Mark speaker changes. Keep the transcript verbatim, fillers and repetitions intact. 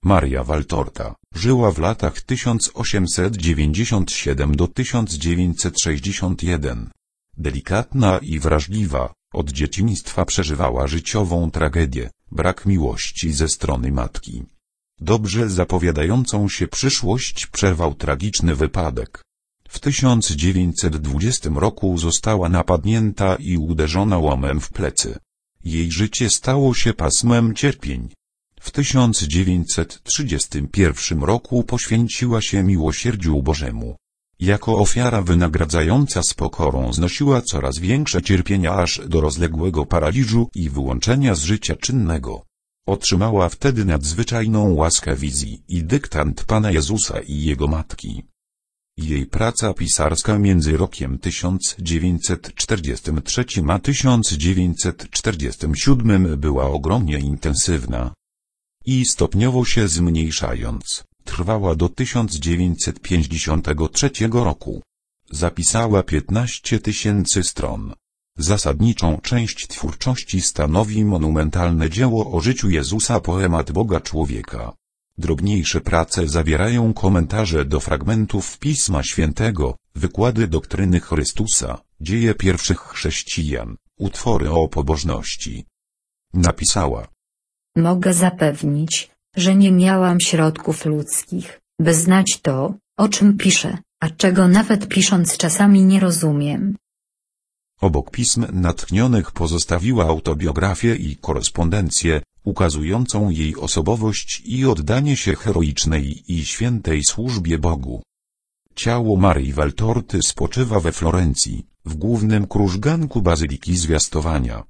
Speaker 1: Maria Valtorta żyła w latach tysiąc osiemset dziewięćdziesiąt siedem do tysiąc dziewięćset sześćdziesiąt jeden. Delikatna i wrażliwa, od dzieciństwa przeżywała życiową tragedię, brak miłości ze strony matki. Dobrze zapowiadającą się przyszłość przerwał tragiczny wypadek. W tysiąc dziewięćset dwudziestym roku została napadnięta i uderzona łomem w plecy. Jej życie stało się pasmem cierpień. W tysiąc dziewięćset trzydziestym pierwszym roku poświęciła się miłosierdziu Bożemu. Jako ofiara wynagradzająca z pokorą znosiła coraz większe cierpienia aż do rozległego paraliżu i wyłączenia z życia czynnego. Otrzymała wtedy nadzwyczajną łaskę wizji i dyktant Pana Jezusa i Jego Matki. Jej praca pisarska między rokiem tysiąc dziewięćset czterdziestym trzecim a tysiąc dziewięćset czterdziestym siódmym była ogromnie intensywna i stopniowo się zmniejszając, trwała do tysiąc dziewięćset pięćdziesiątego trzeciego roku. Zapisała piętnaście tysięcy stron. Zasadniczą część twórczości stanowi monumentalne dzieło o życiu Jezusa, poemat Boga człowieka. Drobniejsze prace zawierają komentarze do fragmentów Pisma Świętego, wykłady doktryny Chrystusa, dzieje pierwszych chrześcijan, utwory o pobożności. Napisała:
Speaker 2: Mogę zapewnić, że nie miałam środków ludzkich, by znać to, o czym piszę, a czego nawet pisząc czasami nie rozumiem.
Speaker 1: Obok pism natchnionych pozostawiła autobiografię i korespondencję, ukazującą jej osobowość i oddanie się heroicznej i świętej służbie Bogu. Ciało Marii Valtorty spoczywa we Florencji, w głównym krużganku Bazyliki Zwiastowania.